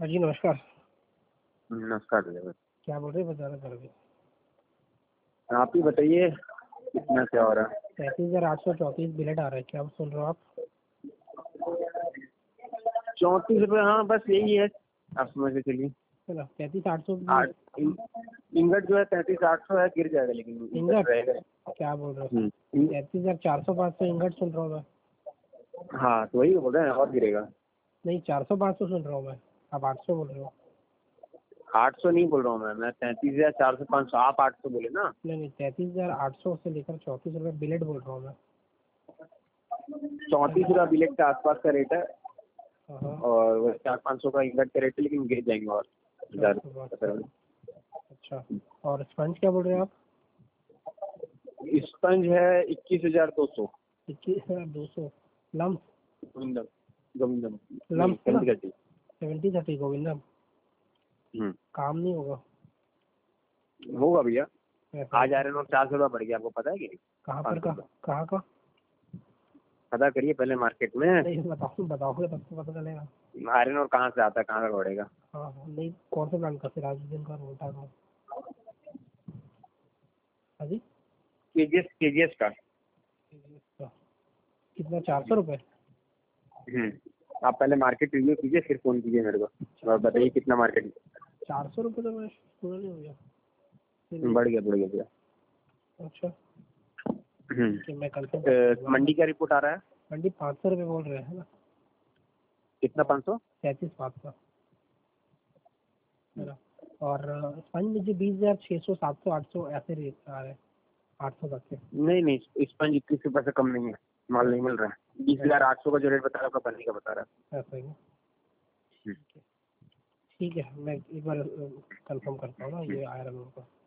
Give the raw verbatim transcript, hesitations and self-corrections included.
हाँ जी, नमस्कार। नमस्कार भैया। क्या बोल रहे हैं, बता रहे थे? आप ही बताइए कितना क्या हो रहा है। तैंतीस हजार आठ सौ चौंतीस बिलेट आ रहा है, क्या आप सुन रहे हो? आप चौंतीस रुपये, हाँ बस यही है, आप समझ के चलिए। है ना, तैंतीस आठ सौ आठ इंगट जो है तैंतीस आठ सौ है, गिर जाएगा लेकिन इंगट रहेगा। क्या बोल रहे हो? हम्म, तैंतीस हजार चार सौ पाँच सौ इंगट सुन रहा हूँ मैं। हाँ तो वही बोल रहे हैं, और गिरेगा। नहीं, चार सौ पाँच सौ सुन रहा हूँ मैं, आप आठ सौ बोल रहे हो। आठ सौ नहीं बोल रहा हूँ मैं मैं तैंतीस हजार चार सौ पाँच सौ, आप आठ सौ बोले ना। नहीं नहीं, तैंतीस हजार आठ सौ से लेकर चौंतीस रुपये बिलेट बोल रहा हूँ मैं। चौंतीस रुपया बिलेट के आसपास का रेट है, हाँ, और वो चार पाँच सौ का इंगट का रेट है, लेकिन गिर जाएंगे और हजार। अच्छा, और स्पंज क्या बोल रहे हैं आप? स्पंज है इक्कीस हजार दो सौ। इक्कीस हजार दो सौ लम्स गोविंदम गोविंदम लम्स ना सेवेंटी थर्टी। सेवेंटी थर्टी गोविंदम। हम्म काम नहीं होगा। होगा भैया, ऐसा आज आयरन और चार सौ रुपया बढ़ गया, आपको पता है कि नहीं? कहाँ पर का कहाँ का पता करिए पहले मार्केट में। नहीं, बताओ बताओगे तब तो पता चलेगा। आयरन और कहाँ से आता है, कहाँ का बढ़ेगा? हाँ हाँ, नहीं कौन से ब्रांड का? फिर आज दिन का रोटा का। हाँ जी, केजीएस केजीएस का। का कितना? चार सौ रुपये। हम्म आप पहले मार्केट रिव्यू कीजिए, फिर फोन कीजिए मेरे को और बताइए कितना मार्केट चार सौ रुपये तो मैं सुना नहीं हो गया। बढ़ गया बढ़ गया भैया। अच्छा, हम्म कि मैं कल से अ, मंडी का रिपोर्ट आ रहा है। मंडी पाँच सौ रुपये बोल रहे हैं ना? कितना? पाँच सौ तैंतीस पाँच सौ है ना। और स्पंज मुझे बीस हजार छः सौ सात सौ आठ सौ ऐसे रेट आ रहे हैं, आठ सौ तक के। नहीं नहीं, स्पंज इक्कीस रुपये से कम नहीं है, माल नहीं मिल रहा है। बीस हजार आठ सौ का जो रेट बता रहा है, कंपनी का बता रहा है। ऐसा ही है। ठीक है, मैं एक बार कंफर्म करता हूँ ना ये आयरन का।